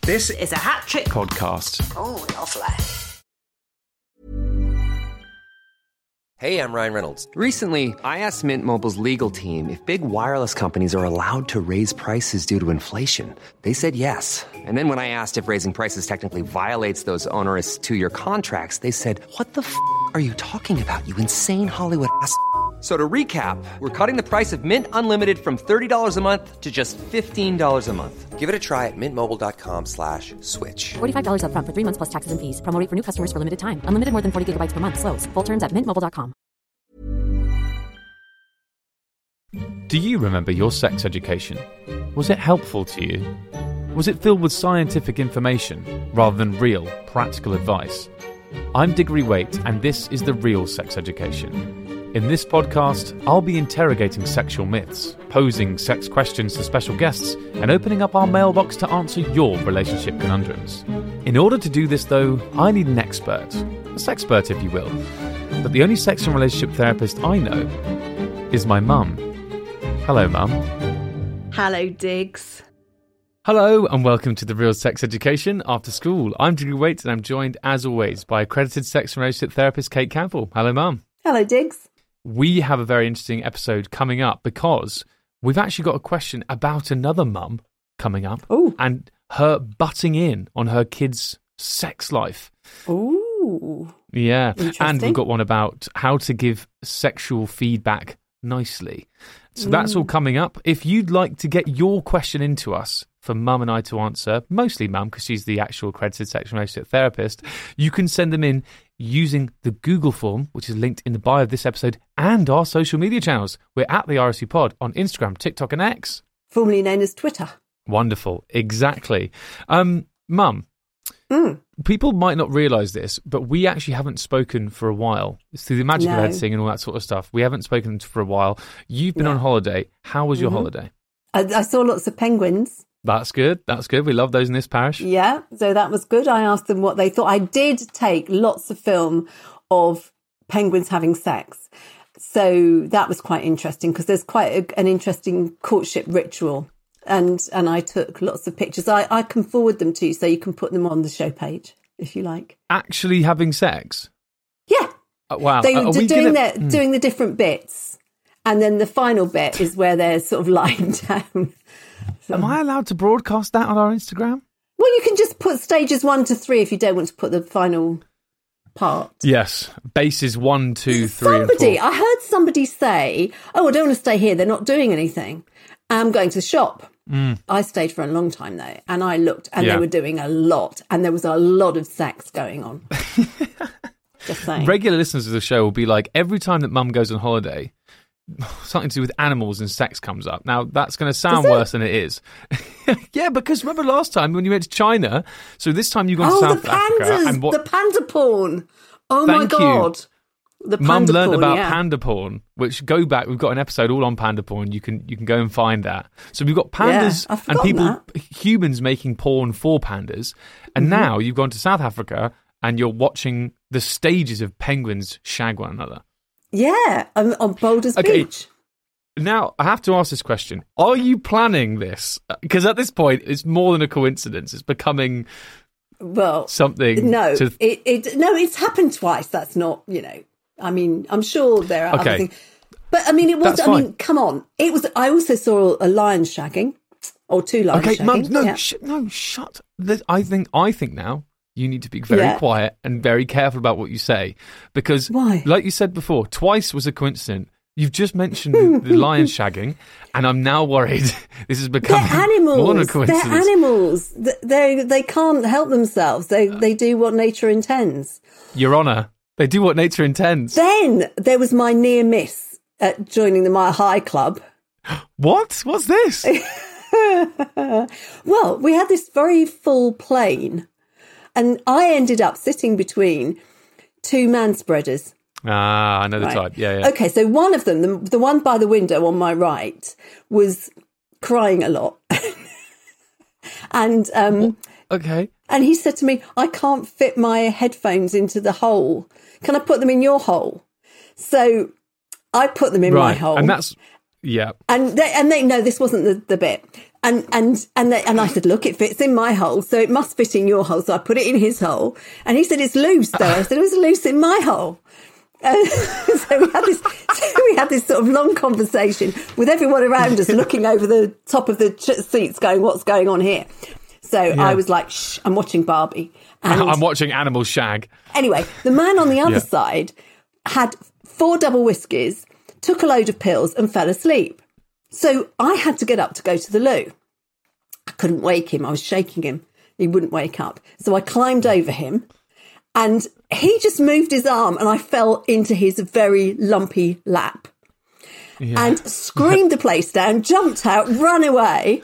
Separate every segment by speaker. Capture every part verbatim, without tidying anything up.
Speaker 1: This is a Hat Trick
Speaker 2: podcast.
Speaker 1: Oh, lovely.
Speaker 3: Hey, I'm Ryan Reynolds.
Speaker 4: Recently, I asked Mint Mobile's legal team if big wireless companies are allowed to raise prices due to inflation. They said yes. And then when I asked if raising prices technically violates those onerous two-year contracts, they said, what the f*** are you talking about, you insane Hollywood ass f- So to recap, we're cutting the price of Mint Unlimited from thirty dollars a month to just fifteen dollars a month.
Speaker 3: Give it a try at mintmobile.com slash switch.
Speaker 5: forty-five dollars up front for three months plus taxes and fees. Promo rate for new customers for limited time. Unlimited more than forty gigabytes per month. Slows full terms at mint mobile dot com.
Speaker 2: Do you remember your sex education? Was it helpful to you? Was it filled with scientific information rather than real, practical advice? I'm Diggory Waite, and this is The Real Sex Education. In this podcast, I'll be interrogating sexual myths, posing sex questions to special guests, and opening up our mailbox to answer your relationship conundrums. In order to do this, though, I need an expert. A sexpert, if you will. But the only sex and relationship therapist I know is my mum. Hello, Mum.
Speaker 6: Hello, Diggs.
Speaker 2: Hello, and welcome to The Real Sex Education After School. I'm Diggory Waite, and I'm joined, as always, by accredited sex and relationship therapist Kate Campbell. Hello, Mum.
Speaker 6: Hello, Diggs.
Speaker 2: We have a very interesting episode coming up because we've actually got a question about another mum coming up.
Speaker 6: Ooh.
Speaker 2: And her butting in on her kid's sex life.
Speaker 6: Ooh.
Speaker 2: Yeah. And
Speaker 6: Interesting.
Speaker 2: we've got one about how to give sexual feedback nicely. So that's all coming up. If you'd like to get your question into us for Mum and I to answer, mostly Mum because she's the actual accredited sex and relationship therapist, you can send them in using the Google form, which is linked in the bio of this episode, and our social media channels. We're at the R S C Pod on Instagram, TikTok and X.
Speaker 6: Formerly known as Twitter.
Speaker 2: Wonderful. Exactly. Um, Mum,
Speaker 6: Mm.
Speaker 2: people might not realise this, but we actually haven't spoken for a while. It's through the magic
Speaker 6: No.
Speaker 2: of editing and all that sort of stuff. We haven't spoken for a while. You've been
Speaker 6: No.
Speaker 2: on holiday. How was your
Speaker 6: Mhm.
Speaker 2: holiday?
Speaker 6: I, I saw lots of penguins.
Speaker 2: That's good. That's good. We love those in this parish.
Speaker 6: Yeah, so that was good. I asked them what they thought. I did take lots of film of penguins having sex. So that was quite interesting because there's quite a, an interesting courtship ritual. And and I took lots of pictures. I, I can forward them to you so you can put them on the show page if you like.
Speaker 2: Actually having sex?
Speaker 6: Yeah.
Speaker 2: Uh, wow.
Speaker 6: They
Speaker 2: Are
Speaker 6: were
Speaker 2: we
Speaker 6: doing,
Speaker 2: gonna-
Speaker 6: their,
Speaker 2: Hmm.
Speaker 6: doing the different bits. And then the final bit is where they're sort of lying down. So-
Speaker 2: Am I allowed to broadcast that on our Instagram?
Speaker 6: Well, you can just put stages one to three if you don't want to put the final part.
Speaker 2: Yes. Bases one, two, three,
Speaker 6: Somebody,
Speaker 2: and four.
Speaker 6: I heard somebody say, oh, I don't want to stay here. They're not doing anything. I'm going to the shop.
Speaker 2: Mm.
Speaker 6: I stayed for a long time though. And I looked and
Speaker 2: Yeah.
Speaker 6: they were doing a lot. And there was a lot of sex going on. Just saying.
Speaker 2: Regular listeners of the show will be like, every time that Mum goes on holiday, something to do with animals and sex comes up. Now, that's going to sound
Speaker 6: Does it?
Speaker 2: worse than it is. Yeah, because remember last time when you went to China? So this time you've gone
Speaker 6: Oh,
Speaker 2: to
Speaker 6: the
Speaker 2: South Africa.
Speaker 6: pandas,
Speaker 2: And what
Speaker 6: the panda porn. Oh my
Speaker 2: Thank you.
Speaker 6: God. The
Speaker 2: Mum
Speaker 6: panda
Speaker 2: learned
Speaker 6: porn,
Speaker 2: about
Speaker 6: yeah.
Speaker 2: panda porn, which go back. We've got an episode all on panda porn. You can you can go and find that. So we've got pandas
Speaker 6: Yeah, I've
Speaker 2: and
Speaker 6: forgotten
Speaker 2: people,
Speaker 6: that.
Speaker 2: humans making porn for pandas. And
Speaker 6: Mm-hmm.
Speaker 2: now you've gone to South Africa and you're watching the stages of penguins shag one another.
Speaker 6: Yeah, on, on Boulders
Speaker 2: Okay.
Speaker 6: Beach.
Speaker 2: Now, I have to ask this question. Are you planning this? Because at this point, it's more than a coincidence. It's becoming
Speaker 6: Well,
Speaker 2: something
Speaker 6: no,
Speaker 2: to...
Speaker 6: it, it no, it's happened twice. That's not, you know. I mean, I'm sure there are
Speaker 2: Okay.
Speaker 6: other things, but I mean, it was.
Speaker 2: That's
Speaker 6: I mean,
Speaker 2: fine.
Speaker 6: come on, it was. I also saw a lion shagging, or two lions
Speaker 2: Okay,
Speaker 6: shagging.
Speaker 2: Mum, no,
Speaker 6: yeah.
Speaker 2: sh- no, shut. This, I think, I think now you need to be very
Speaker 6: Yeah.
Speaker 2: quiet and very careful about what you say, because,
Speaker 6: Why?
Speaker 2: like you said before, twice was a coincidence. You've just mentioned the, the lion shagging, and I'm now worried this is
Speaker 6: They're
Speaker 2: becoming
Speaker 6: animals.
Speaker 2: more than a
Speaker 6: They're
Speaker 2: coincidence.
Speaker 6: animals. Th- They they can't help themselves. They they do what nature intends.
Speaker 2: Your Honour, they do what nature intends.
Speaker 6: Then there was my near miss at joining the Mile High Club.
Speaker 2: What? What's this?
Speaker 6: Well, we had this very full plane, and I ended up sitting between two manspreaders.
Speaker 2: Ah, I know the
Speaker 6: Right.
Speaker 2: type. Yeah, yeah.
Speaker 6: Okay, so one of them, the, the one by the window on my right, was crying a lot. and um,
Speaker 2: Okay.
Speaker 6: and he said to me, I can't fit my headphones into the hole. Can I put them in your hole? So I put them in my
Speaker 2: Right.
Speaker 6: hole.
Speaker 2: And that's, yeah.
Speaker 6: And they, and they no, this wasn't the, the bit. And and and they, and I said, look, it fits in my hole, so it must fit in your hole. So I put it in his hole, and he said, it's loose though. I said, it was loose in my hole. Uh, so we had this, so we had this sort of long conversation with everyone around us, looking over the top of the ch- seats, going, "What's going on here?" So yeah. I was like, "Shh, I'm watching Barbie." And
Speaker 2: I'm watching animals shag.
Speaker 6: Anyway, the man on the other
Speaker 2: yeah.
Speaker 6: side had four double whiskies, took a load of pills, and fell asleep. So I had to get up to go to the loo. I couldn't wake him. I was shaking him. He wouldn't wake up. So I climbed over him, and he just moved his arm, and I fell into his very lumpy lap yeah. and screamed the place down, jumped out, ran away.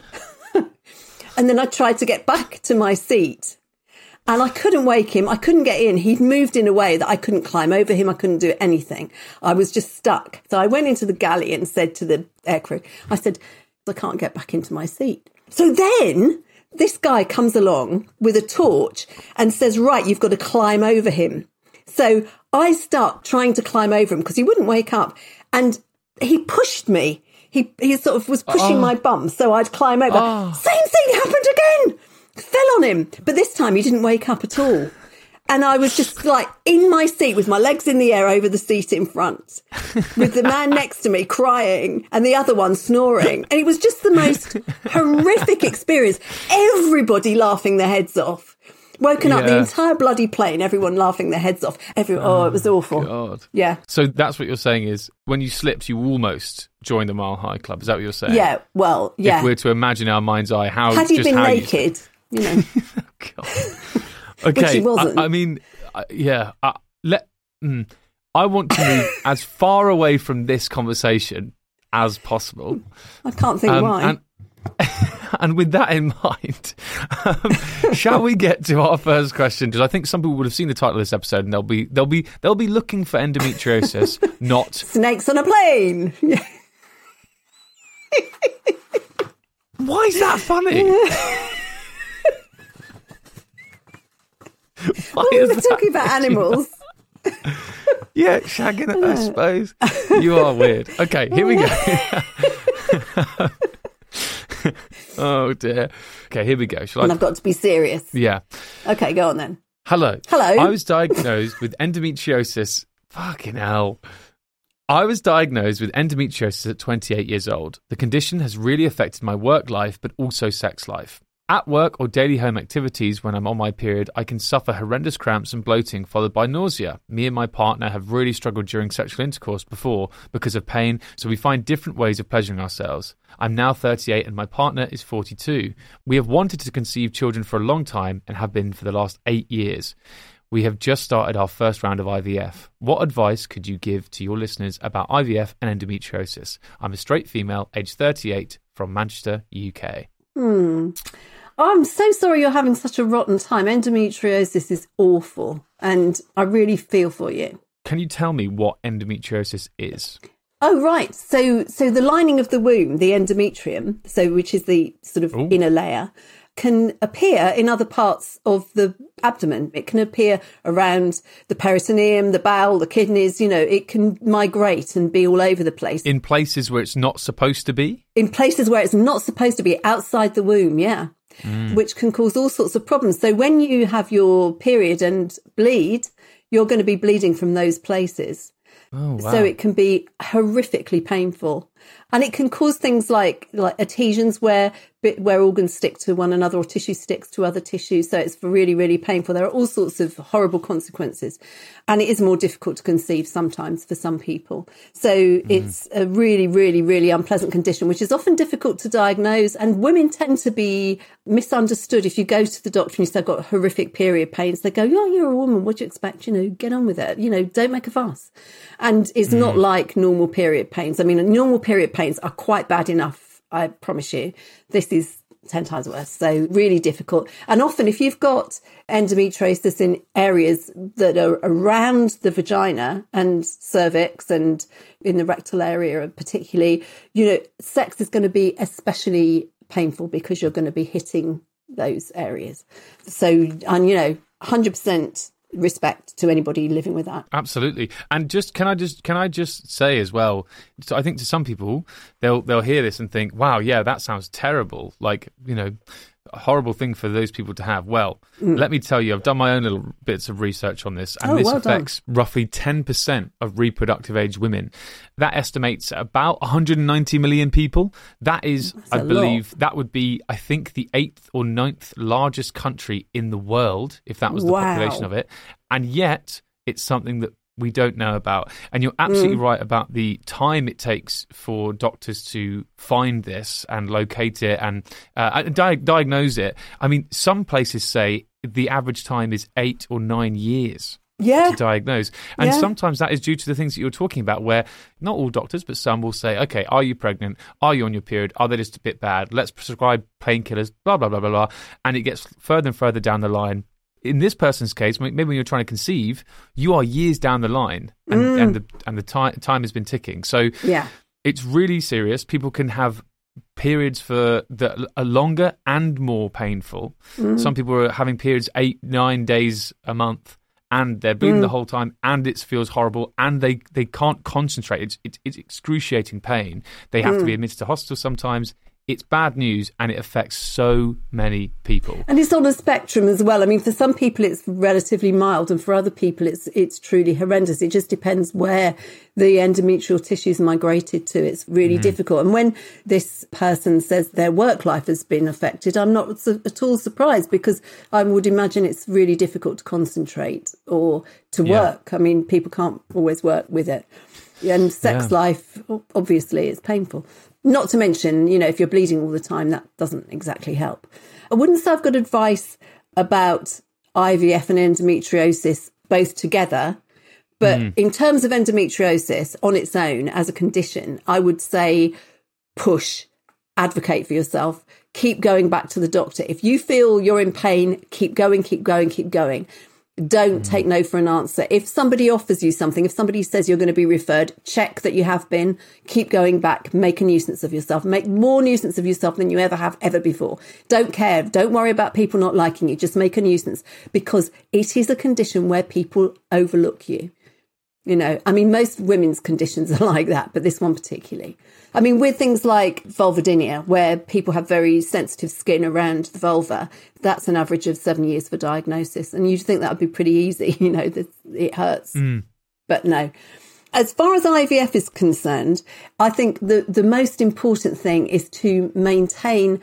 Speaker 6: And then I tried to get back to my seat, and I couldn't wake him. I couldn't get in. He'd moved in a way that I couldn't climb over him. I couldn't do anything. I was just stuck. So I went into the galley and said to the aircrew, I said, I can't get back into my seat. So then this guy comes along with a torch and says, right, you've got to climb over him. So I start trying to climb over him because he wouldn't wake up. And he pushed me. He he sort of was pushing oh. my bum so I'd climb over. Oh. Same thing happened again. Fell on him. But this time he didn't wake up at all. And I was just like in my seat with my legs in the air over the seat in front, with the man next to me crying and the other one snoring. And it was just the most horrific experience. Everybody laughing their heads off. Woken yeah. up the entire bloody plane, everyone laughing their heads off. Every, oh, it was awful.
Speaker 2: God.
Speaker 6: Yeah.
Speaker 2: So that's what you're saying is when you slipped, you almost joined the Mile High Club. Is that what you're saying?
Speaker 6: Yeah, well, yeah.
Speaker 2: If we're to imagine our mind's eye, how...
Speaker 6: Had he
Speaker 2: just
Speaker 6: been
Speaker 2: how
Speaker 6: naked, you, you know.
Speaker 2: God. Okay.
Speaker 6: Which he wasn't.
Speaker 2: I, I mean, uh, yeah. Uh, let. Mm, I want to move as far away from this conversation as possible.
Speaker 6: I can't think um, why.
Speaker 2: And, and with that in mind, um, shall we get to our first question? Because I think some people would have seen the title of this episode, and they'll be they'll be they'll be looking for endometriosis, not
Speaker 6: snakes on a plane.
Speaker 2: Why is that funny?
Speaker 6: Why well, we were talking about animals.
Speaker 2: Yeah, shagging it, I suppose. You are weird. Okay, here we go. Oh dear. Okay, here we go. Shall
Speaker 6: and
Speaker 2: I...
Speaker 6: I've got to be serious.
Speaker 2: Yeah.
Speaker 6: Okay, go on then.
Speaker 2: Hello.
Speaker 6: Hello.
Speaker 2: I was diagnosed with endometriosis. Fucking hell. I was diagnosed with endometriosis at twenty-eight years old. The condition has really affected my work life, but also sex life. At work or daily home activities when I'm on my period, I can suffer horrendous cramps and bloating followed by nausea. Me and my partner have really struggled during sexual intercourse before because of pain, so we find different ways of pleasuring ourselves. I'm now thirty-eight and my partner is forty-two. We have wanted to conceive children for a long time and have been for the last eight years. We have just started our first round of I V F. What advice could you give to your listeners about I V F and endometriosis? I'm a straight female, aged thirty-eight, from Manchester, U K.
Speaker 6: Hmm. Oh, I'm so sorry you're having such a rotten time. Endometriosis is awful, and I really feel for you.
Speaker 2: Can you tell me what endometriosis is?
Speaker 6: Oh, right. So so the lining of the womb, the endometrium, so which is the sort of Ooh. inner layer, can appear in other parts of the abdomen. It can appear around the peritoneum, the bowel, the kidneys. You know, it can migrate and be all over the place.
Speaker 2: In places where it's not supposed to be?
Speaker 6: In places where it's not supposed to be, outside the womb, yeah. Mm. Which can cause all sorts of problems. So when you have your period and bleed, you're going to be bleeding from those places.
Speaker 2: Oh, wow.
Speaker 6: So it can be horrifically painful. And it can cause things like like adhesions where where organs stick to one another or tissue sticks to other tissues. So it's really, really painful. There are all sorts of horrible consequences. And it is more difficult to conceive sometimes for some people. So mm. it's a really, really, really unpleasant condition, which is often difficult to diagnose. And women tend to be misunderstood. If you go to the doctor and you say, I've got horrific period pains, they go, oh, you're a woman. What do you expect? You know, get on with it. You know, don't make a fuss. And it's mm. not like normal period pains. I mean, normal period pains are quite bad enough, I promise you. This is ten times worse. So really difficult. And often if you've got endometriosis in areas that are around the vagina and cervix and in the rectal area particularly, you know, sex is going to be especially painful because you're going to be hitting those areas. So, and you know, one hundred percent respect to anybody living with that.
Speaker 2: Absolutely. And just can I just can I just say as well, so I think to some people they'll they'll hear this and think, wow, yeah, that sounds terrible. Like, you know, a horrible thing for those people to have. Well, mm. let me tell you, I've done my own little bits of research on this, and
Speaker 6: oh,
Speaker 2: this
Speaker 6: well
Speaker 2: affects
Speaker 6: done.
Speaker 2: roughly ten percent of reproductive age women. That estimates about one hundred ninety million people. That is,
Speaker 6: That's
Speaker 2: I believe,
Speaker 6: lot.
Speaker 2: that would be, I think, the eighth or ninth largest country in the world, if that was the
Speaker 6: wow.
Speaker 2: population of it. And yet, it's something that we don't know about. And you're absolutely
Speaker 6: mm.
Speaker 2: right about the time it takes for doctors to find this and locate it and uh, di- diagnose it. I mean, some places say the average time is eight or nine years
Speaker 6: yeah.
Speaker 2: to diagnose. And
Speaker 6: yeah.
Speaker 2: sometimes that is due to the things that you're talking about, where not all doctors, but some will say, okay, are you pregnant? Are you on your period? Are they just a bit bad? Let's prescribe painkillers, blah, blah, blah, blah, blah. And it gets further and further down the line. In this person's case, maybe when you're trying to conceive, you are years down the line, and,
Speaker 6: mm.
Speaker 2: and the and the time time has been ticking. So
Speaker 6: yeah.
Speaker 2: it's really serious. People can have periods for that are longer and more painful. Mm. Some people are having periods eight, nine days a month, and they're bleeding mm. the whole time, and it feels horrible, and they, they can't concentrate. It's, it's it's excruciating pain. They have mm. to be admitted to hospital sometimes. It's bad news, and it affects so many people.
Speaker 6: And it's on a spectrum as well. I mean, for some people it's relatively mild, and for other people it's it's truly horrendous. It just depends where the endometrial tissues migrated to. It's really mm. difficult. And when this person says their work life has been affected, I'm not at all surprised, because I would imagine it's really difficult to concentrate or to
Speaker 2: yeah.
Speaker 6: work. I mean, people can't always work with it. And sex
Speaker 2: yeah.
Speaker 6: life, obviously, is painful. Not to mention, you know, if you're bleeding all the time, that doesn't exactly help. I wouldn't say I've got advice about I V F and endometriosis both together, but mm. in terms of endometriosis on its own as a condition, I would say push, advocate for yourself, keep going back to the doctor. If you feel you're in pain, keep going, keep going, keep going. Don't mm. take no for an answer. If somebody offers you something, if somebody says you're going to be referred, check that you have been, keep going back, make a nuisance of yourself, make more nuisance of yourself than you ever have ever before. Don't care. Don't worry about people not liking you. Just make a nuisance, because it is a condition where people overlook you. You know, I mean, most women's conditions are like that, but this one particularly. I mean, with things like vulvodynia, where people have very sensitive skin around the vulva, that's an average of seven years for diagnosis. And you'd think that would be pretty easy, you know, that it hurts. Mm. But no. As far as I V F is concerned, I think the, the most important thing is to maintain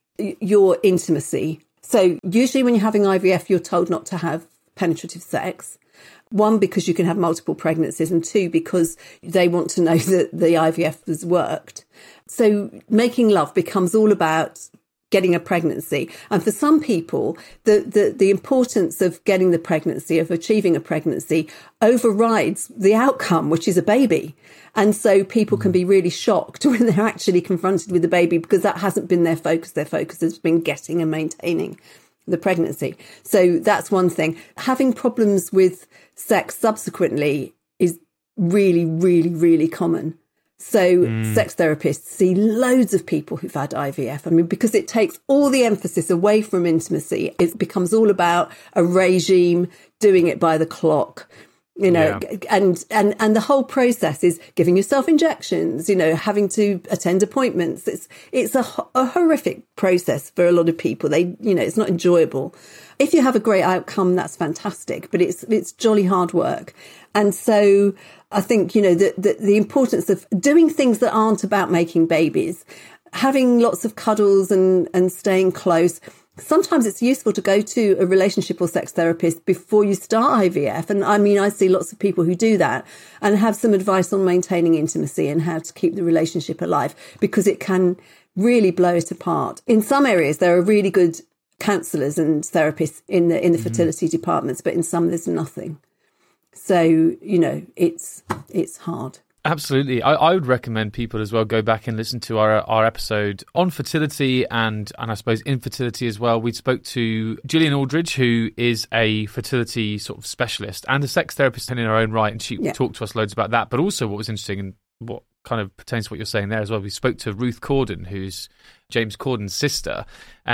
Speaker 6: your intimacy. So usually when you're having I V F, you're told not to have penetrative sex. One, because you can have multiple pregnancies, and two, because they want to know that the I V F has worked. So making love becomes all about getting a pregnancy. And for some people, the, the, the importance of getting the pregnancy, of achieving a pregnancy, overrides the outcome, which is a baby. And so people can be really shocked when they're actually confronted with a baby, because that hasn't been their focus. Their focus has been getting and maintaining the pregnancy. So that's one thing. Having problems with sex subsequently is really, really, really common. So mm. sex therapists see loads of people who've had I V F. I mean, because it takes all the emphasis away from intimacy. It becomes all about a regime, doing it by the clock. You know, yeah. and, and, and the whole process is giving yourself injections, you know, having to attend appointments. It's, it's a, a horrific process for a lot of people. They, you know, it's not enjoyable. If you have a great outcome, that's fantastic, but it's, it's jolly hard work. And so I think, you know, the, the, the importance of doing things that aren't about making babies, having lots of cuddles and, and staying close. Sometimes it's useful to go to a relationship or sex therapist before you start I V F. And I mean, I see lots of people who do that and have some advice on maintaining intimacy and how to keep the relationship alive, because it can really blow it apart. In some areas, there are really good counsellors and therapists in the in the mm-hmm. fertility departments, but in some there's nothing. So, you know, it's it's hard.
Speaker 2: Absolutely. I, I would recommend people as well go back and listen to our our episode on fertility and, and I suppose infertility as well. We spoke to Gillian Aldridge, who is a fertility sort of specialist and a sex therapist in her own right, and she yeah. talked to us loads about that. But also what was interesting and what kind of pertains to what you're saying there as well, we spoke to Ruth Corden, who's James Corden's sister, and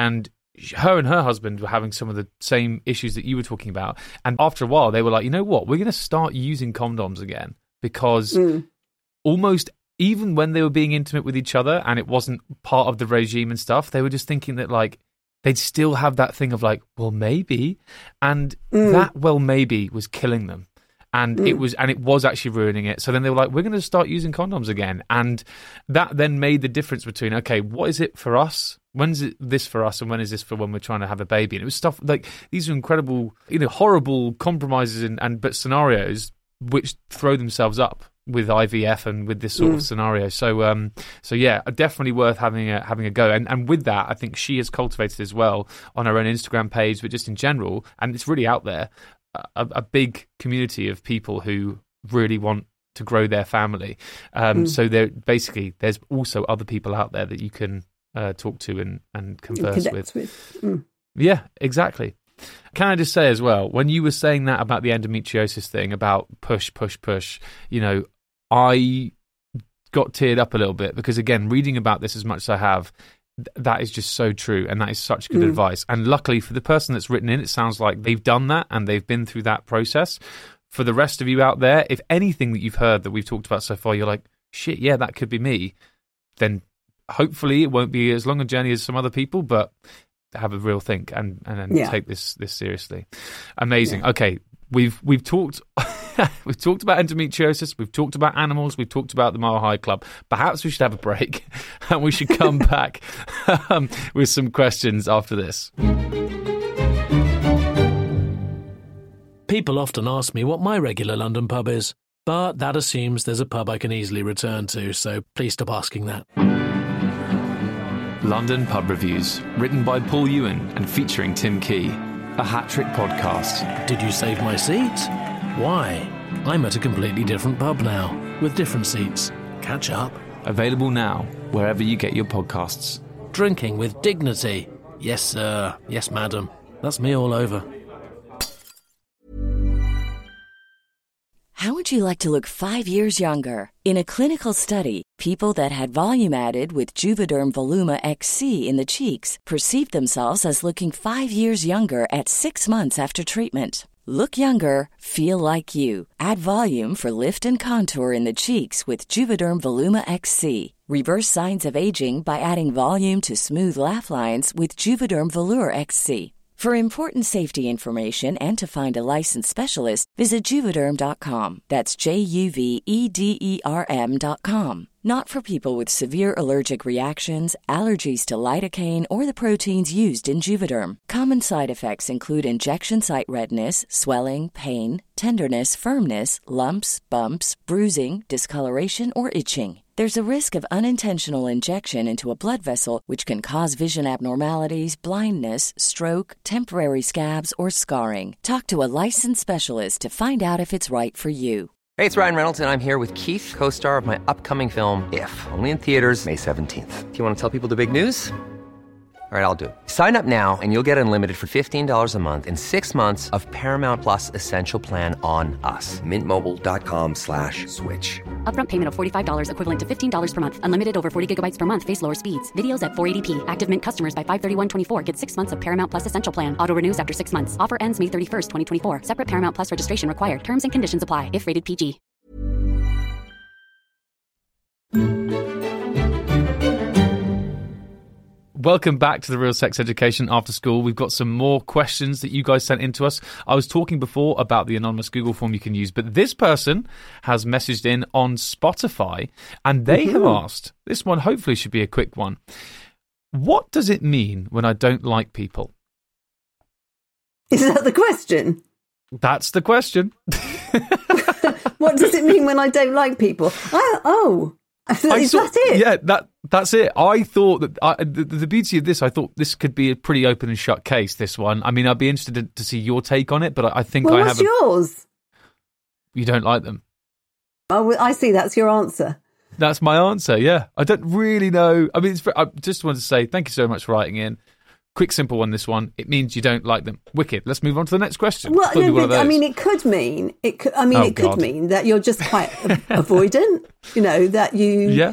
Speaker 2: her and her husband were having some of the same issues that you were talking about. And after a while, they were like, you know what? We're going to start using condoms again because mm. almost even when they were being intimate with each other and it wasn't part of the regime and stuff, they were just thinking that like they'd still have that thing of like, well, maybe. And mm. that, well, maybe was killing them. And mm. it was, and it was actually ruining it. So then they were like, we're going to start using condoms again. And that then made the difference between, okay, what is it for us? When's it this for us? And when is this for when we're trying to have a baby? And it was stuff like, these are incredible, you know, horrible compromises and, and but scenarios which throw themselves up with I V F and with this sort mm. of scenario. So, um, so yeah, definitely worth having a, having a go. And, and with that, I think she has cultivated as well on her own Instagram page, but just in general, and it's really out there, A, a big community of people who really want to grow their family. Um, mm. So there, basically, there's also other people out there that you can uh, talk to and, and converse with. with. Mm. Yeah, exactly. Can I just say as well, when you were saying that about the endometriosis thing, about push, push, push, you know, I got teared up a little bit because, again, reading about this as much as I have, that is just so true, and that is such good mm. advice. And luckily for the person that's written in, it sounds like they've done that and they've been through that process. For the rest of you out there, if anything that you've heard that we've talked about so far, you're like, shit, yeah, that could be me, then hopefully it won't be as long a journey as some other people, but have a real think and and, and yeah. take this this seriously. Amazing. Yeah. Okay, we've we've talked we've talked about endometriosis, we've talked about animals, we've talked about the Mile High Club. Perhaps we should have a break and we should come back um, with some questions after this.
Speaker 1: People often ask me what my regular London pub is, but that assumes there's a pub I can easily return to, so please stop asking that.
Speaker 2: London Pub Reviews, written by Paul Ewan and featuring Tim Key. A hat-trick podcast.
Speaker 1: Did you save my seats? Why? I'm at a completely different pub now, with different seats. Catch up.
Speaker 2: Available now, wherever you get your podcasts.
Speaker 1: Drinking with dignity. Yes, sir. Yes, madam. That's me all over.
Speaker 7: How would you like to look five years younger? In a clinical study, people that had volume added with Juvederm Voluma X C in the cheeks perceived themselves as looking five years younger at six months after treatment. Look younger, feel like you. Add volume for lift and contour in the cheeks with Juvederm Voluma X C. Reverse signs of aging by adding volume to smooth laugh lines with Juvederm Volure X C. For important safety information and to find a licensed specialist, visit Juvederm dot com. That's J U V E D E R M dot com. Not for people with severe allergic reactions, allergies to lidocaine, or the proteins used in Juvederm. Common side effects include injection site redness, swelling, pain, tenderness, firmness, lumps, bumps, bruising, discoloration, or itching. There's a risk of unintentional injection into a blood vessel, which can cause vision abnormalities, blindness, stroke, temporary scabs, or scarring. Talk to a licensed specialist to find out if it's right for you.
Speaker 3: Hey, it's Ryan Reynolds, and I'm here with Keith, co-star of my upcoming film, If, only in theaters May seventeenth. Do you want to tell people the big news? All right, I'll do it. Sign up now and you'll get unlimited for fifteen dollars a month and six months of Paramount Plus Essential Plan on us. Mint Mobile dot com slash switch.
Speaker 5: Upfront payment of forty-five dollars equivalent to fifteen dollars per month. Unlimited over forty gigabytes per month. Face lower speeds. Videos at four eighty p. Active Mint customers by five thirty-one twenty-four get six months of Paramount Plus Essential Plan. Auto renews after six months. Offer ends May thirty-first, twenty twenty-four. Separate Paramount Plus registration required. Terms and conditions apply if rated P G.
Speaker 2: Welcome back to the Real Sex Education After School. We've got some more questions that you guys sent in to us. I was talking before about the anonymous Google form you can use, but this person has messaged in on Spotify, and they mm-hmm. have asked, this one hopefully should be a quick one. What does it mean when I don't like people?
Speaker 6: Is that the question?
Speaker 2: That's the question.
Speaker 6: What does it mean when I don't like people? I, oh, is
Speaker 2: I saw,
Speaker 6: that it?
Speaker 2: Yeah, that that's it. I thought that I, the, the beauty of this, I thought this could be a pretty open and shut case, this one. I mean, I'd be interested to, to see your take on it, but I, I think
Speaker 6: well,
Speaker 2: I
Speaker 6: what's
Speaker 2: have...
Speaker 6: What's yours?
Speaker 2: You don't like them.
Speaker 6: Oh, I see. That's your answer.
Speaker 2: That's my answer, yeah. I don't really know. I mean, it's, I just wanted to say thank you so much for writing in. Quick, simple one, this one. It means you don't like them. Wicked. Let's move on to the next question.
Speaker 6: Well, no, but, I mean, it could mean, it could, I mean,
Speaker 2: oh,
Speaker 6: it could
Speaker 2: God.
Speaker 6: mean that you're just quite avoidant, you know, that you...
Speaker 2: Yeah.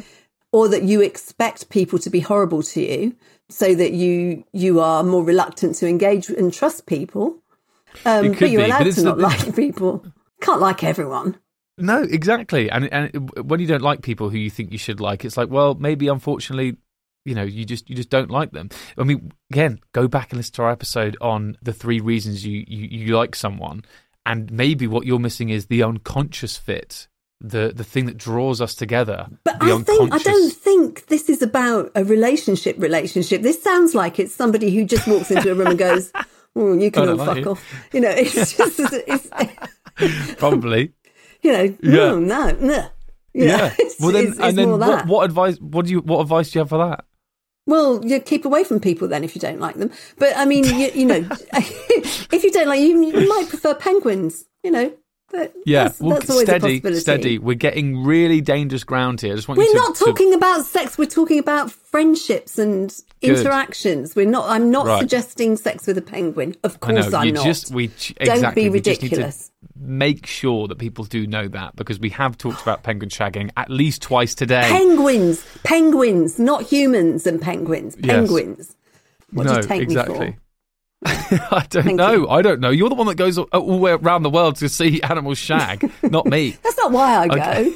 Speaker 6: or that you expect people to be horrible to you so that you you are more reluctant to engage and trust people. Um, but you're
Speaker 2: be,
Speaker 6: allowed
Speaker 2: but
Speaker 6: to not
Speaker 2: the,
Speaker 6: like people. Can't like everyone.
Speaker 2: No, exactly. And and when you don't like people who you think you should like, it's like, well, maybe unfortunately, you know, you just you just don't like them. I mean, again, go back and listen to our episode on the three reasons you, you, you like someone. And maybe what you're missing is the unconscious fit, the the thing that draws us together.
Speaker 6: But
Speaker 2: the
Speaker 6: I
Speaker 2: unconscious...
Speaker 6: think I don't think this is about a relationship relationship. This sounds like it's somebody who just walks into a room and goes, "Oh, you can all
Speaker 2: like
Speaker 6: fuck
Speaker 2: you.
Speaker 6: off." You know, it's just it's,
Speaker 2: probably.
Speaker 6: You know,
Speaker 2: Yeah.
Speaker 6: no, no, no. You know,
Speaker 2: Yeah.
Speaker 6: it's,
Speaker 2: Well, then,
Speaker 6: it's, it's
Speaker 2: and then
Speaker 6: more
Speaker 2: what,
Speaker 6: that.
Speaker 2: what advice? What do you? What advice do you have for that?
Speaker 6: Well, you keep away from people then if you don't like them. But I mean, you, you know, if you don't like you, you might prefer penguins. You know, but
Speaker 2: Yeah,
Speaker 6: that's,
Speaker 2: well,
Speaker 6: that's always a
Speaker 2: steady,
Speaker 6: possibility.
Speaker 2: steady. We're getting really dangerous ground here. I just want
Speaker 6: We're
Speaker 2: you to,
Speaker 6: not
Speaker 2: to-
Speaker 6: talking about sex. We're talking about friendships and
Speaker 2: Good.
Speaker 6: interactions. We're not. I'm not
Speaker 2: Right.
Speaker 6: suggesting sex with a penguin. Of
Speaker 2: I know,
Speaker 6: course, I'm
Speaker 2: you
Speaker 6: not.
Speaker 2: just we
Speaker 6: Don't
Speaker 2: exactly.
Speaker 6: be
Speaker 2: we just need to
Speaker 6: ridiculous.
Speaker 2: make sure that people do know that, because we have talked about penguin shagging at least twice today.
Speaker 6: Penguins, penguins, not humans and penguins.
Speaker 2: Yes.
Speaker 6: Penguins. What
Speaker 2: no,
Speaker 6: do you take
Speaker 2: exactly.
Speaker 6: me for?
Speaker 2: I don't
Speaker 6: Thank
Speaker 2: know.
Speaker 6: you.
Speaker 2: I don't know. You're the one that goes all, all the way around the world to see animals shag, not me.
Speaker 6: That's not why I go.
Speaker 2: Okay.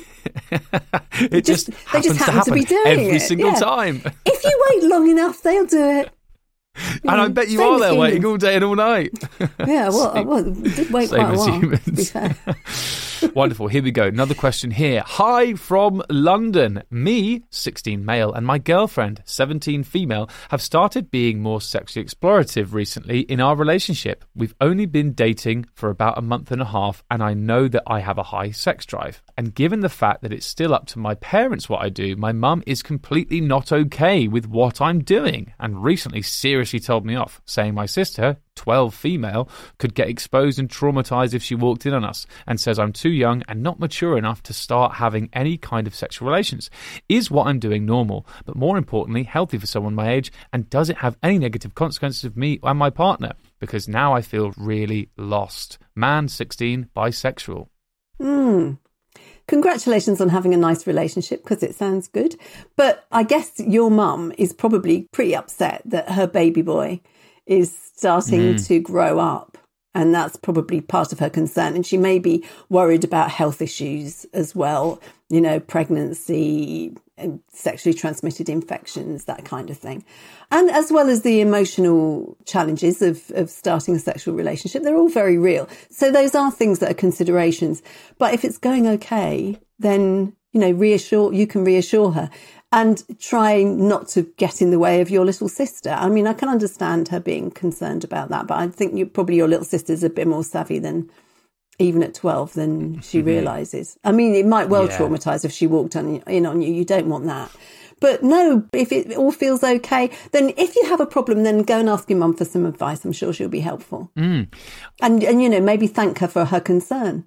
Speaker 2: It
Speaker 6: Just-
Speaker 2: just,
Speaker 6: they
Speaker 2: happens
Speaker 6: just happen
Speaker 2: to
Speaker 6: to
Speaker 2: happen
Speaker 6: be doing
Speaker 2: every
Speaker 6: it,
Speaker 2: single
Speaker 6: yeah.
Speaker 2: time.
Speaker 6: If you wait long enough, they'll do it.
Speaker 2: And I bet you
Speaker 6: Same
Speaker 2: are
Speaker 6: with
Speaker 2: there waiting
Speaker 6: humans.
Speaker 2: all day and all night.
Speaker 6: Yeah, well, I was, did wait
Speaker 2: Same
Speaker 6: quite a
Speaker 2: as
Speaker 6: while, to be
Speaker 2: humans.
Speaker 6: fair.
Speaker 2: Wonderful. Here we go. Another question here. Hi from London. Me, sixteen male, and my girlfriend, seventeen female, have started being more sexually explorative recently in our relationship. We've only been dating for about a month and a half, and I know that I have a high sex drive. And given the fact that it's still up to my parents what I do, my mum is completely not okay with what I'm doing, and recently seriously told me off, saying my sister, twelve female, could get exposed and traumatized if she walked in on us, and says I'm too young and not mature enough to start having any kind of sexual relations. Is what I'm doing normal, but more importantly, healthy for someone my age, and does it have any negative consequences of me and my partner? Because now I feel really lost. Man, sixteen, bisexual.
Speaker 6: Hmm. Congratulations on having a nice relationship, because it sounds good. But I guess your mum is probably pretty upset that her baby boy is starting
Speaker 2: Mm.
Speaker 6: to grow up. And that's probably part of her concern. And she may be worried about health issues as well, you know, pregnancy, and sexually transmitted infections, that kind of thing. And as well as the emotional challenges of, of starting a sexual relationship, they're all very real. So those are things that are considerations. But if it's going okay, then, you know, reassure, you can reassure her. And try not to get in the way of your little sister. I mean, I can understand her being concerned about that, but I think you probably your little sister's a bit more savvy than even at twelve than she realises. I mean, it might well
Speaker 2: Yeah.
Speaker 6: traumatise if she walked on, in on you. You don't want that. But no, if it all feels okay, then if you have a problem, then go and ask your mum for some advice. I'm sure she'll be helpful.
Speaker 2: Mm.
Speaker 6: And, and, you know, maybe thank her for her concern.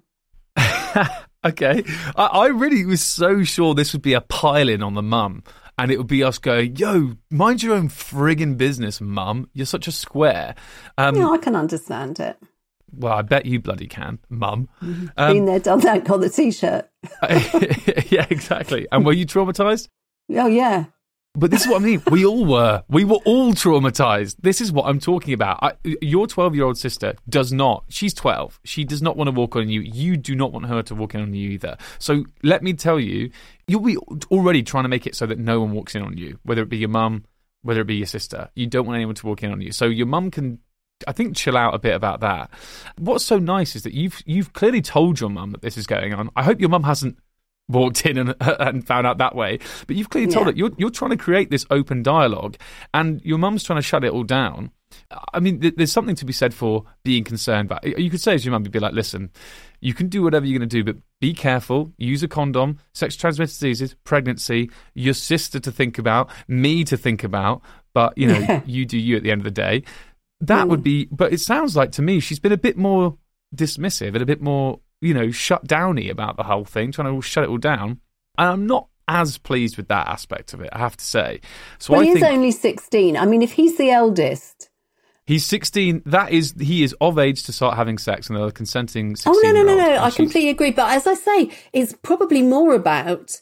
Speaker 2: Okay. I, I really was so sure this would be a pile-in on the mum, and it would be us going, yo, mind your own friggin' business, mum. You're such a square. Um,
Speaker 6: You know, I can understand it.
Speaker 2: Well, I bet you bloody can, mum.
Speaker 6: Been
Speaker 2: Um,
Speaker 6: there, done that, got the T-shirt.
Speaker 2: yeah, exactly. And were you traumatised?
Speaker 6: Oh, yeah.
Speaker 2: But this is what I mean. We all were. We were all traumatized. This is what I'm talking about. I, your twelve-year-old sister does not. She's twelve. She does not want to walk on you. You do not want her to walk in on you either. So let me tell you, you'll be already trying to make it so that no one walks in on you, whether it be your mum, whether it be your sister. You don't want anyone to walk in on you. So your mum can, I think, chill out a bit about that. What's so nice is that you've you've clearly told your mum that this is going on. I hope your mum hasn't walked in and, and found out that way, but you've clearly told
Speaker 6: Yeah.
Speaker 2: it. You're you're trying to create this open dialogue, and your mum's trying to shut it all down. I mean, th- there's something to be said for being concerned. But you could say as your mum, you'd be like, "Listen, you can do whatever you're going to do, but be careful. Use a condom. Sex transmitted diseases, pregnancy, your sister to think about, me to think about. But you know,
Speaker 6: Yeah.
Speaker 2: you do you at the end of the day. That would be. But it sounds like to me she's been a bit more dismissive and a bit more, you know, shut downy about the whole thing, trying to shut it all down. And I'm not as pleased with that aspect of it, I have to say. So
Speaker 6: Well,
Speaker 2: I
Speaker 6: he
Speaker 2: think
Speaker 6: is only sixteen. I mean, if he's the eldest.
Speaker 2: he's sixteen. That is, he is of age to start having sex, and they're consenting
Speaker 6: Oh,
Speaker 2: sixteen.
Speaker 6: no, no, no, no. I
Speaker 2: completely.
Speaker 6: completely agree. But as I say, it's probably more about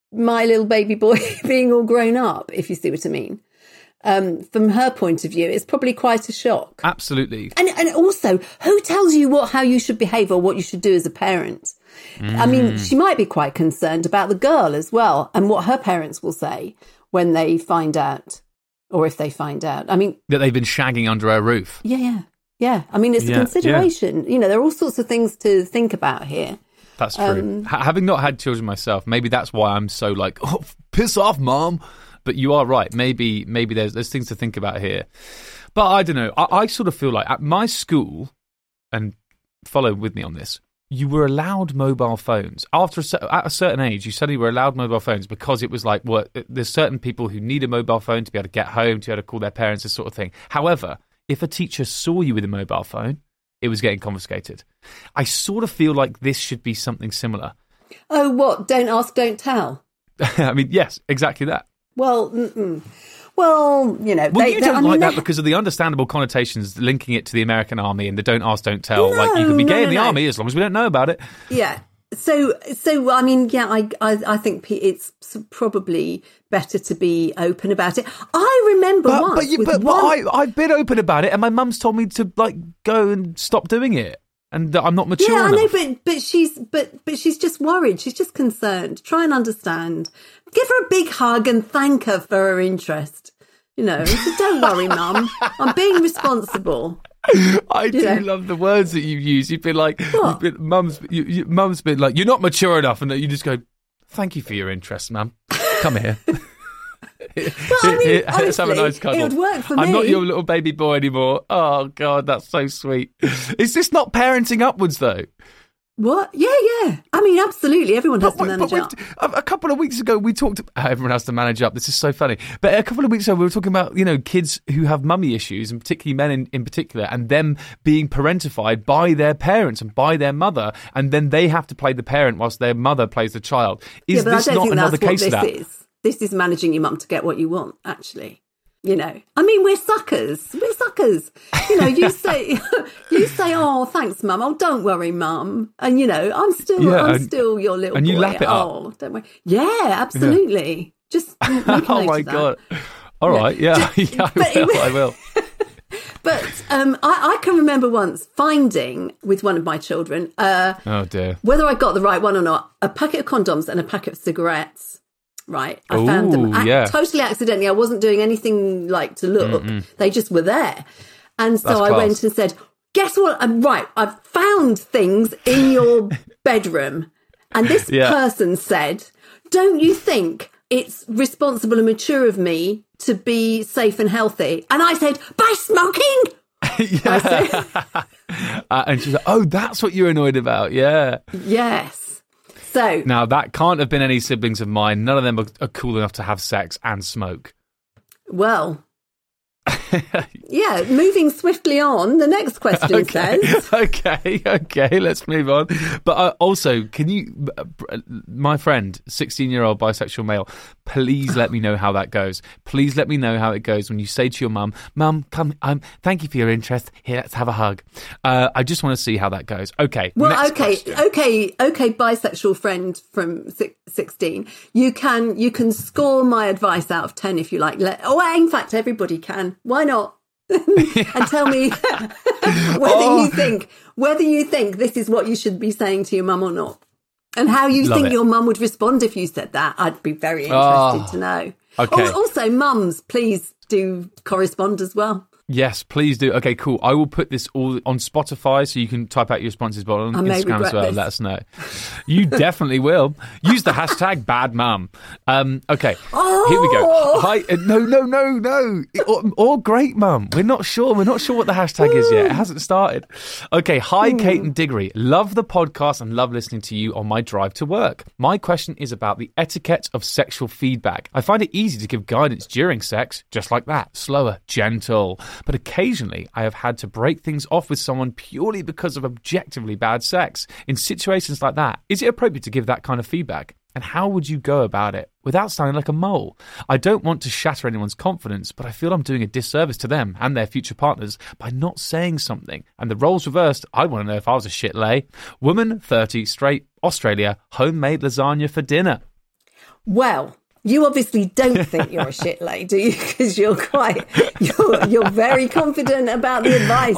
Speaker 6: my little baby boy being all grown up, if you see what I mean. Um, from her point of view, it's probably quite a shock.
Speaker 2: Absolutely.
Speaker 6: And and also, who tells you what how you should behave or what you should do as a parent? Mm. I mean, she might be quite concerned about the girl as well and what her parents will say when they find out, or if they find out. I mean...
Speaker 2: That they've been shagging under her roof.
Speaker 6: Yeah, yeah, yeah. I mean, it's yeah, a consideration. Yeah. You know, there are all sorts of things to think about here.
Speaker 2: That's true. Um, H- having not had children myself, maybe that's why I'm so like, oh, piss off, Mom. But you are right. Maybe maybe there's there's things to think about here. But I don't know. I, I sort of feel like at my school, and follow with me on this, you were allowed mobile phones. After a, at a certain age, you suddenly were allowed mobile phones because it was like, well, there's certain people who need a mobile phone to be able to get home, to be able to call their parents, this sort of thing. However, if a teacher saw you with a mobile phone, it was getting confiscated. I sort of feel like this should be something similar.
Speaker 6: Oh, what? Don't ask, don't tell.
Speaker 2: I mean, yes, exactly that.
Speaker 6: Well, mm-mm. well, you know.
Speaker 2: Well,
Speaker 6: they,
Speaker 2: you don't
Speaker 6: I
Speaker 2: like
Speaker 6: mean,
Speaker 2: that
Speaker 6: they...
Speaker 2: because of the understandable connotations linking it to the American army and the don't ask, don't tell.
Speaker 6: No,
Speaker 2: like, you can be gay
Speaker 6: no,
Speaker 2: in the
Speaker 6: no.
Speaker 2: army as long as we don't know about it.
Speaker 6: Yeah. So, so I mean, yeah, I, I, I think it's probably better to be open about it. I remember
Speaker 2: but,
Speaker 6: once.
Speaker 2: But, you,
Speaker 6: with
Speaker 2: but,
Speaker 6: one...
Speaker 2: but I, I've been open about it, and my mum's told me to like go and stop doing it. And that I'm not mature
Speaker 6: yeah,
Speaker 2: enough.
Speaker 6: I know, but but she's but but she's just worried. She's just concerned. Try and understand. Give her a big hug and thank her for her interest. You know, so don't worry, Mum. I'm being responsible.
Speaker 2: I do
Speaker 6: yeah.
Speaker 2: love the words that you've used. You've been like, you've been, Mum's, you, you, Mum's been like, you're not mature enough, and you just go, thank you for your interest, Mum. Come here.
Speaker 6: Well, I mean,
Speaker 2: Let's have a nice cuddle.
Speaker 6: It would work for
Speaker 2: I'm
Speaker 6: me.
Speaker 2: not your little baby boy anymore. Oh, God, that's so sweet. Is this not parenting upwards, though?
Speaker 6: What? Yeah, yeah. I mean, absolutely. Everyone has but, to manage up.
Speaker 2: A couple of weeks ago, we talked... Everyone has to manage up. This is so funny. But a couple of weeks ago, we were talking about, you know, kids who have mummy issues, and particularly men in, in particular, and them being parentified by their parents and by their mother, and then they have to play the parent whilst their mother plays the child. Is
Speaker 6: yeah, but
Speaker 2: this
Speaker 6: I don't
Speaker 2: not
Speaker 6: think
Speaker 2: another
Speaker 6: that's
Speaker 2: case
Speaker 6: what
Speaker 2: of
Speaker 6: this
Speaker 2: that?
Speaker 6: Is. This is managing your mum to get what you want, actually. You know, I mean, we're suckers. We're suckers. You know, you say, you say, oh, thanks, Mum. Oh, don't worry, Mum. And you know, I'm still,
Speaker 2: yeah,
Speaker 6: I'm
Speaker 2: and,
Speaker 6: still your little
Speaker 2: and
Speaker 6: boy.
Speaker 2: you lap it up.
Speaker 6: Oh, don't worry. Yeah, absolutely. Yeah. Just make a
Speaker 2: oh
Speaker 6: note
Speaker 2: my
Speaker 6: of that.
Speaker 2: God. All yeah. right, yeah, yeah, I will.
Speaker 6: It,
Speaker 2: I will.
Speaker 6: But um, I, I can remember once finding with one of my children, uh,
Speaker 2: oh dear,
Speaker 6: whether I got the right one or not, a packet of condoms and a packet of cigarettes. Right, I
Speaker 2: Ooh,
Speaker 6: found them ac-
Speaker 2: yeah.
Speaker 6: totally accidentally. I wasn't doing anything like to look; Mm-mm. they just were there. And so
Speaker 2: That's
Speaker 6: I
Speaker 2: class.
Speaker 6: went and said, "Guess what? I'm right. I've found things in your bedroom." And this
Speaker 2: yeah. person
Speaker 6: said, "Don't you think it's responsible and mature of me to be safe and healthy?" And I said, "By smoking."
Speaker 2: yeah. I said, uh, and she's like, "Oh, that's what you're annoyed about." Yeah.
Speaker 6: Yes. So,
Speaker 2: now, that can't have been any siblings of mine. None of them are, are cool enough to have sex and smoke.
Speaker 6: Well, yeah, moving swiftly on. The next question
Speaker 2: okay.
Speaker 6: says...
Speaker 2: Okay, okay, let's move on. But uh, also, can you... Uh, my friend, sixteen-year-old bisexual male, please let me know how that goes. Please let me know how it goes when you say to your mum, Mum, come, um, thank you for your interest. Here, let's have a hug. Uh, I just want to see how that goes. Okay,
Speaker 6: Well,
Speaker 2: next
Speaker 6: okay,
Speaker 2: question.
Speaker 6: okay, okay, bisexual friend from sixteen. You can you can score my advice out of ten if you like. Let, oh, in fact, everybody can. Why not? And tell me whether
Speaker 2: Oh.
Speaker 6: you think whether you think this is what you should be saying to your mum or not, and how you
Speaker 2: Love
Speaker 6: think
Speaker 2: it.
Speaker 6: your mum would respond if you said that. I'd be very interested
Speaker 2: Oh.
Speaker 6: to know.
Speaker 2: Okay.
Speaker 6: Al- Also, mums, please do correspond as well.
Speaker 2: Yes, please do. Okay, cool. I will put this all on Spotify so you can type out your responses, but on
Speaker 6: I may
Speaker 2: Instagram as
Speaker 6: regret
Speaker 2: well.
Speaker 6: this.
Speaker 2: Let us know. You definitely will. Use the hashtag bad mum. Um, okay,
Speaker 6: Oh!
Speaker 2: here we go. Hi, uh, no, no, no, no. Or, or great mum. We're not sure. We're not sure what the hashtag is yet. It hasn't started. Okay, hi, Kate and Diggory. Love the podcast and love listening to you on my drive to work. My question is about the etiquette of sexual feedback. I find it easy to give guidance during sex, just like that. Slower, gentle. But occasionally I have had to break things off with someone purely because of objectively bad sex. In situations like that, is it appropriate to give that kind of feedback? And how would you go about it without sounding like a mole? I don't want to shatter anyone's confidence, but I feel I'm doing a disservice to them and their future partners by not saying something. And the roles reversed, I want to know if I was a shit lay. Woman, thirty, straight, Australia, homemade lasagna for dinner.
Speaker 6: Well, you obviously don't think you're a shit lady, do you? Because you're quite, you're, you're very confident about the advice.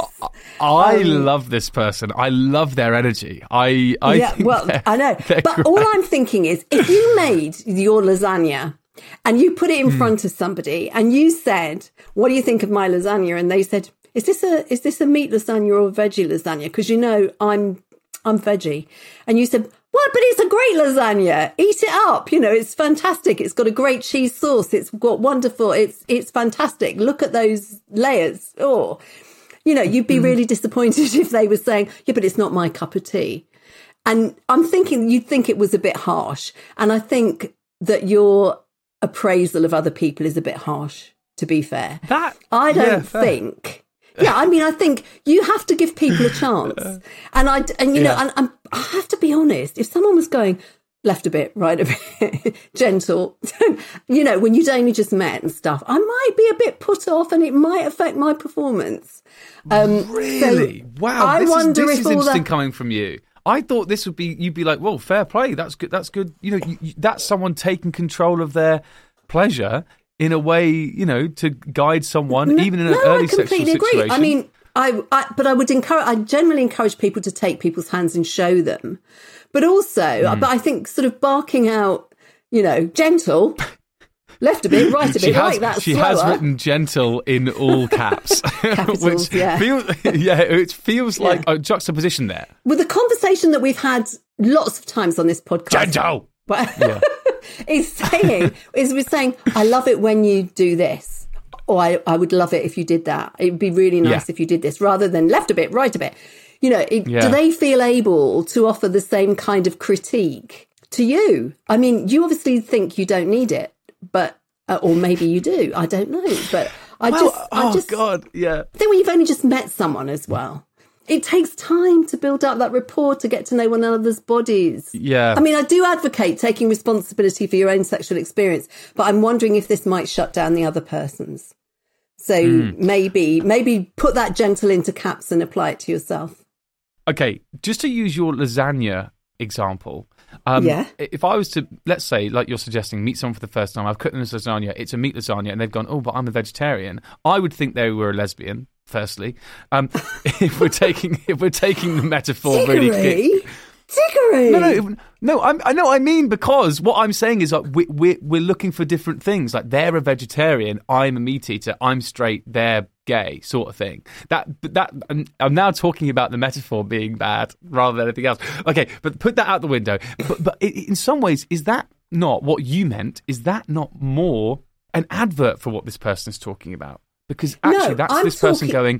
Speaker 2: I
Speaker 6: um,
Speaker 2: love this person. I love their energy. I, I
Speaker 6: yeah,
Speaker 2: think
Speaker 6: well,
Speaker 2: they're-
Speaker 6: I know.
Speaker 2: they're
Speaker 6: But
Speaker 2: great.
Speaker 6: all I'm thinking is, if you made your lasagna and you put it in
Speaker 2: Hmm.
Speaker 6: front of somebody and you said, "What do you think of my lasagna?" and they said, "Is this a is this a meat lasagna or a veggie lasagna?" Because you know I'm I'm veggie, and you said, "What? But it's a great lasagna. Eat it up. You know, it's fantastic. It's got a great cheese sauce. It's got wonderful. It's it's fantastic. Look at those layers." Oh, you know, you'd be really disappointed if they were saying, "Yeah, but it's not my cup of tea." And I'm thinking you'd think it was a bit harsh. And I think that your appraisal of other people is a bit harsh, to be fair.
Speaker 2: That
Speaker 6: I don't
Speaker 2: yeah, fair.
Speaker 6: think. Yeah, I mean, I think you have to give people a chance. And I, and you know,
Speaker 2: Yeah.
Speaker 6: and I'm, I have to be honest. If someone was going left a bit, right a bit, gentle, you know, when you'd only just met and stuff, I might be a bit put off, and it might affect my performance. Um,
Speaker 2: Really?
Speaker 6: so
Speaker 2: wow.
Speaker 6: I
Speaker 2: this
Speaker 6: wonder
Speaker 2: is, this
Speaker 6: if
Speaker 2: is
Speaker 6: all
Speaker 2: interesting
Speaker 6: that.
Speaker 2: coming from you. I thought this would be, you'd be like, well, fair play. That's good. That's good. You know, you, you, that's someone taking control of their pleasure in a way, you know, to guide someone, even in an
Speaker 6: no,
Speaker 2: early
Speaker 6: I completely
Speaker 2: sexual
Speaker 6: agree.
Speaker 2: situation.
Speaker 6: I mean, I, I, but I would encourage, I generally encourage people to take people's hands and show them. But also,
Speaker 2: Mm.
Speaker 6: but I think sort of barking out, you know, gentle, left a bit, right a bit,
Speaker 2: she has,
Speaker 6: like that,
Speaker 2: she
Speaker 6: slower.
Speaker 2: has written gentle in all caps,
Speaker 6: Capitals,
Speaker 2: which
Speaker 6: yeah.
Speaker 2: feels, yeah, it feels like
Speaker 6: Yeah.
Speaker 2: a juxtaposition there.
Speaker 6: With the conversation that we've had lots of times on this podcast.
Speaker 2: Gentle.
Speaker 6: But
Speaker 2: Yeah.
Speaker 6: is saying, is we're saying, I love it when you do this. Or I, I would love it if you did that. It'd be really nice
Speaker 2: Yeah.
Speaker 6: if you did this, rather than left a bit, right a bit. You know, it,
Speaker 2: Yeah.
Speaker 6: do they feel able to offer the same kind of critique to you? I mean, you obviously think you don't need it, but, uh, or maybe you do. I don't know. But I
Speaker 2: Well,
Speaker 6: just, I
Speaker 2: oh,
Speaker 6: just
Speaker 2: God, yeah.
Speaker 6: think when you've only just met someone as well, it takes time to build up that rapport, to get to know one another's bodies.
Speaker 2: Yeah.
Speaker 6: I mean, I do advocate taking responsibility for your own sexual experience, but I'm wondering if this might shut down the other person's. So
Speaker 2: Hmm.
Speaker 6: maybe, maybe put that gentle into caps and apply it to yourself.
Speaker 2: Okay, just to use your lasagna example, um,
Speaker 6: Yeah.
Speaker 2: if I was to, let's say, like you're suggesting, meet someone for the first time, I've cooked them this lasagna, it's a meat lasagna, and they've gone, oh, but I'm a vegetarian, I would think they were a lesbian, firstly. Um, if we're taking if we're taking the metaphor really
Speaker 6: Diggory? Diggory?
Speaker 2: No, no, no. I'm, I know. I mean, because what I'm saying is, like, we, we're we're looking for different things. Like, they're a vegetarian, I'm a meat eater. I'm straight, they're gay, sort of thing. That, but that. I'm, I'm now talking about the metaphor being bad rather than anything else. Okay, but put that out the window. But, but it, in some ways, is that not what you meant? Is that not more an advert for what this person is talking about? Because actually,
Speaker 6: No,
Speaker 2: that's
Speaker 6: I'm
Speaker 2: this person
Speaker 6: talking-
Speaker 2: going,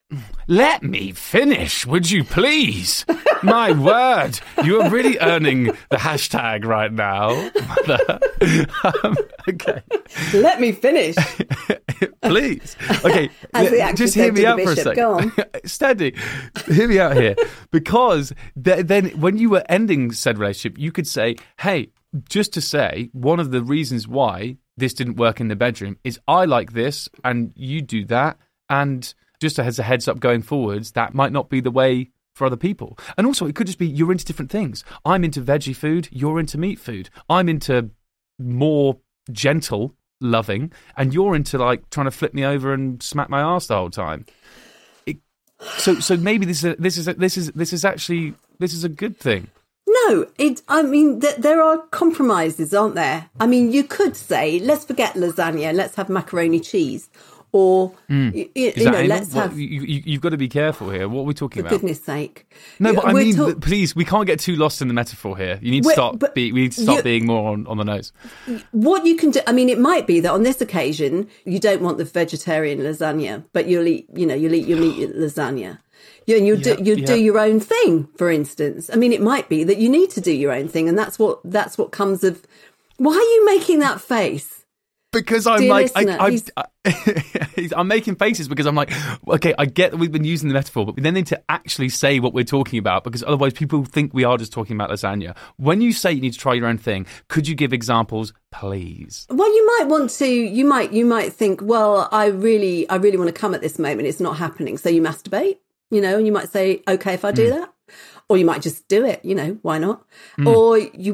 Speaker 2: let me finish, would you please? My word, you are really earning the hashtag right now. um, okay,
Speaker 6: Let me finish.
Speaker 2: please. Okay,
Speaker 6: As the
Speaker 2: le-
Speaker 6: actor
Speaker 2: just
Speaker 6: said
Speaker 2: hear
Speaker 6: to
Speaker 2: me
Speaker 6: the
Speaker 2: out for a
Speaker 6: bishop.
Speaker 2: second.
Speaker 6: Go on.
Speaker 2: Steady. Hear me out here. Because th- then when you were ending said relationship, you could say, hey, just to say, one of the reasons why this didn't work in the bedroom is I like this and you do that. And just as a heads up going forwards, that might not be the way for other people. And also, it could just be you're into different things. I'm into veggie food, you're into meat food. I'm into more gentle loving, and you're into like trying to flip me over and smack my ass the whole time. It, so, so maybe this is a, this is a, this is this is actually this is a good thing.
Speaker 6: No, it. I mean, th- there are compromises, aren't there? I mean, you could say, let's forget lasagna, let's have macaroni cheese, or
Speaker 2: Mm.
Speaker 6: y- y-
Speaker 2: Is
Speaker 6: you
Speaker 2: that
Speaker 6: know,
Speaker 2: anal?
Speaker 6: let's
Speaker 2: What-
Speaker 6: have.
Speaker 2: you, you, you've got to be careful here. What are we talking
Speaker 6: For
Speaker 2: about?
Speaker 6: goodness sake!
Speaker 2: No,
Speaker 6: You-
Speaker 2: but I
Speaker 6: we're
Speaker 2: mean,
Speaker 6: talk-
Speaker 2: please, we can't get too lost in the metaphor here. You need to
Speaker 6: Wait,
Speaker 2: start.
Speaker 6: but
Speaker 2: Be, we need to start
Speaker 6: you-
Speaker 2: being more on, on the nose.
Speaker 6: what you can do. I mean, it might be that on this occasion you don't want the vegetarian lasagna, but you'll eat. You know, you'll eat your meat lasagna. You, and you'll
Speaker 2: Yeah,
Speaker 6: do you'll
Speaker 2: yeah.
Speaker 6: do your own thing. For instance, I mean, it might be that you need to do your own thing, and that's what that's what comes of. Why are you making that face?
Speaker 2: Because I'm
Speaker 6: Dear
Speaker 2: like,
Speaker 6: listener,
Speaker 2: I,
Speaker 6: he's-
Speaker 2: I, I, I'm making faces because I'm like, okay, I get that we've been using the metaphor, but we then need to actually say what we're talking about because otherwise people think we are just talking about lasagna. When you say you need to try your own thing, could you give examples, please?
Speaker 6: Well, you might want to. You might. You might think. Well, I really, I really want to come at this moment. It's not happening. So you masturbate. You know, and you might say, okay, if I do
Speaker 2: Mm.
Speaker 6: that, or you might just do it. You know, why not?
Speaker 2: Mm.
Speaker 6: Or you want to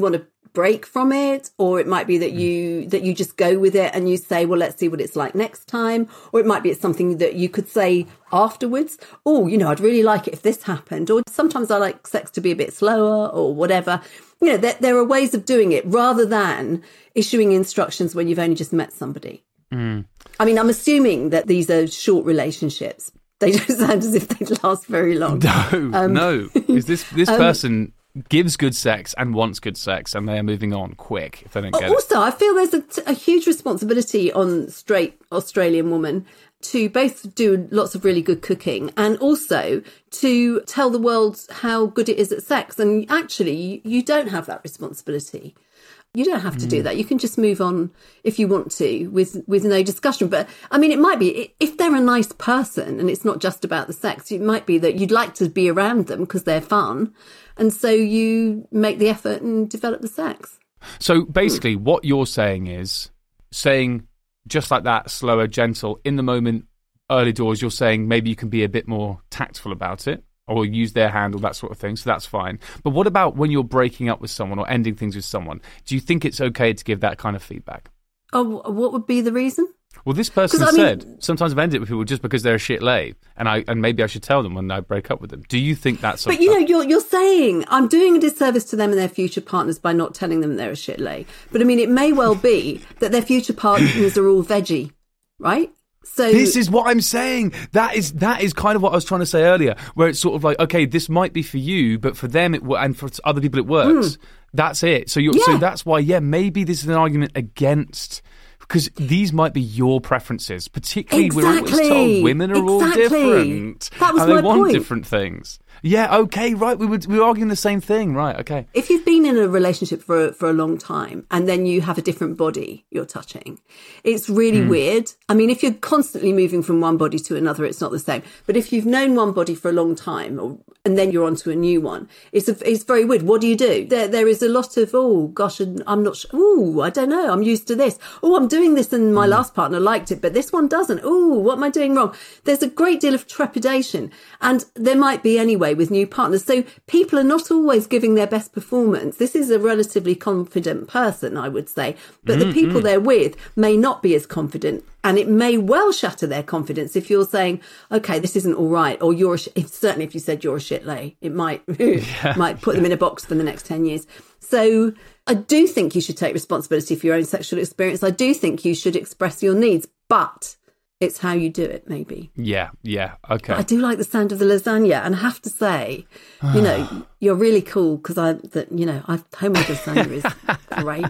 Speaker 6: break from it, or it might be that you that you just go with it and you say, well, let's see what it's like next time. Or it might be it's something that you could say afterwards. Oh, you know, I'd really like it if this happened. Or sometimes I like sex to be a bit slower or whatever. You know, there, there are ways of doing it rather than issuing instructions when you've only just met somebody.
Speaker 2: Mm.
Speaker 6: I mean, I'm assuming that these are short relationships. They don't sound as if they'd last very long.
Speaker 2: No,
Speaker 6: um,
Speaker 2: no. Is this this
Speaker 6: um,
Speaker 2: person gives good sex and wants good sex, and they are moving on quick if they don't get
Speaker 6: also,
Speaker 2: it.
Speaker 6: Also, I feel there's a, a huge responsibility on straight Australian women to both do lots of really good cooking and also to tell the world how good it is at sex. And actually, you don't have that responsibility. You don't have to do that. You can just move on if you want to with, with no discussion. But I mean, it might be if they're a nice person and it's not just about the sex, it might be that you'd like to be around them because they're fun. And so you make the effort and develop the sex.
Speaker 2: So basically what you're saying is saying just like that, slower, gentle, in the moment, early doors, you're saying maybe you can be a bit more tactful about it. Or use their handle, that sort of thing. So that's fine. But what about when you're breaking up with someone or ending things with someone? Do you think it's okay to give that kind of feedback?
Speaker 6: Oh, what would be the reason?
Speaker 2: Well, this person
Speaker 6: I
Speaker 2: said,
Speaker 6: mean,
Speaker 2: sometimes I've ended it with people just because they're a shit lay. And I and maybe I should tell them when I break up with them. Do you think that's...
Speaker 6: But, you know, you're, you're saying I'm doing a disservice to them and their future partners by not telling them they're a shit lay. But, I mean, it may well be that their future partners are all veggie, right? So
Speaker 2: this is what I'm saying. That is that is kind of what I was trying to say earlier, where it's sort of like, okay, this might be for you, but for them it and for other people it works. Mm. That's it. So you're
Speaker 6: yeah.
Speaker 2: so that's why, yeah, maybe this is an argument against, because these might be your preferences. Particularly,
Speaker 6: exactly.
Speaker 2: we're always told women are
Speaker 6: exactly.
Speaker 2: all different.
Speaker 6: That was
Speaker 2: and
Speaker 6: my
Speaker 2: they want
Speaker 6: point.
Speaker 2: different things. Yeah, okay, right. We were we were arguing the same thing, right? Okay.
Speaker 6: If you've been in a relationship for for a long time and then you have a different body you're touching, it's really mm. weird. I mean, if you're constantly moving from one body to another, it's not the same. But if you've known one body for a long time, or, and then you're onto a new one, it's a, it's very weird. What do you do? There there is a lot of oh gosh, I'm not sure. Oh, I don't know. I'm used to this. Oh, I'm doing this, and my mm. last partner liked it, but this one doesn't. Oh, what am I doing wrong? There's a great deal of trepidation, and there might be anyway with new partners. So people are not always giving their best performance. This is a relatively confident person, I would say, but mm, the people mm. they're with may not be as confident, and it may well shatter their confidence if you're saying, okay, this isn't all right, or you're a sh-, if, certainly if you said you're a shit lay, it might yeah. might put them in a box for the next ten years. So I do think you should take responsibility for your own sexual experience. I do think you should express your needs, but it's how you do it, maybe.
Speaker 2: Yeah, yeah, okay.
Speaker 6: But I do like the sound of the lasagna, and I have to say, you know, you're really cool because I, that you know, I homemade lasagna is great.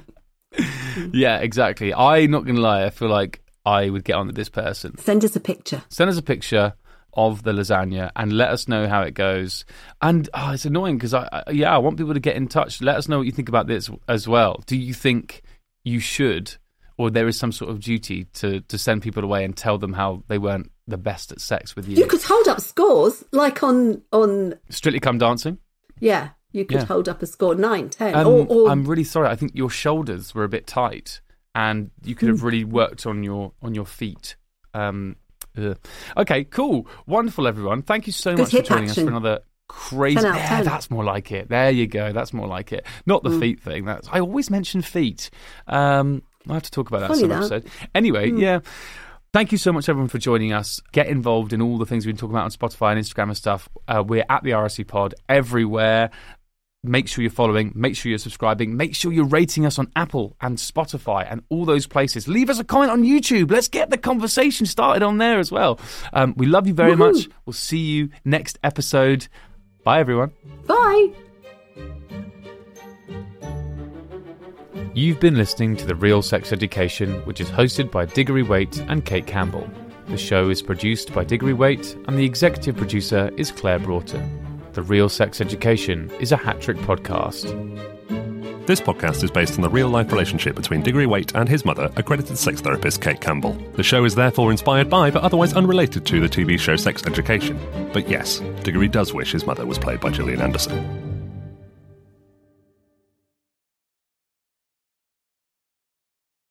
Speaker 2: Yeah, exactly. I'm not going to lie. I feel like I would get on with this person.
Speaker 6: Send us a picture.
Speaker 2: Send us a picture of the lasagna and let us know how it goes. And oh, it's annoying because I, I, yeah, I want people to get in touch. Let us know what you think about this as well. Do you think you should? Or there is some sort of duty to, to send people away and tell them how they weren't the best at sex with you?
Speaker 6: You could hold up scores, like on... on
Speaker 2: Strictly Come Dancing?
Speaker 6: Yeah, you could
Speaker 2: yeah.
Speaker 6: hold up a score, nine, ten.
Speaker 2: Um,
Speaker 6: or, or...
Speaker 2: I'm really sorry. I think your shoulders were a bit tight and you could have really worked on your on your feet. Um, ugh. Okay, cool. Wonderful, everyone. Thank you so
Speaker 6: Good
Speaker 2: much for joining
Speaker 6: action.
Speaker 2: us for another... Crazy. Yeah, that's more like it. There you go. That's more like it. Not the mm. feet thing. That's I always mention feet. Um, I have to talk about that
Speaker 6: Funny
Speaker 2: some
Speaker 6: that.
Speaker 2: episode. Anyway, mm. yeah. Thank you so much, everyone, for joining us. Get involved in all the things we've been talking about on Spotify and Instagram and stuff. Uh, we're at the R S C Pod everywhere. Make sure you're following. Make sure you're subscribing. Make sure you're rating us on Apple and Spotify and all those places. Leave us a comment on YouTube. Let's get the conversation started on there as well. Um, we love you very Woo-hoo. much. We'll see you next episode. Bye, everyone.
Speaker 6: Bye.
Speaker 2: You've been listening to The Real Sex Education, which is hosted by Diggory Waite and Kate Campbell. The show is produced by Diggory Waite, and the executive producer is Claire Broughton. The Real Sex Education is a hat-trick podcast.
Speaker 8: This podcast is based on the real-life relationship between Diggory Waite and his mother, accredited sex therapist Kate Campbell. The show is therefore inspired by, but otherwise unrelated to, the T V show Sex Education. But yes, Diggory does wish his mother was played by Gillian Anderson.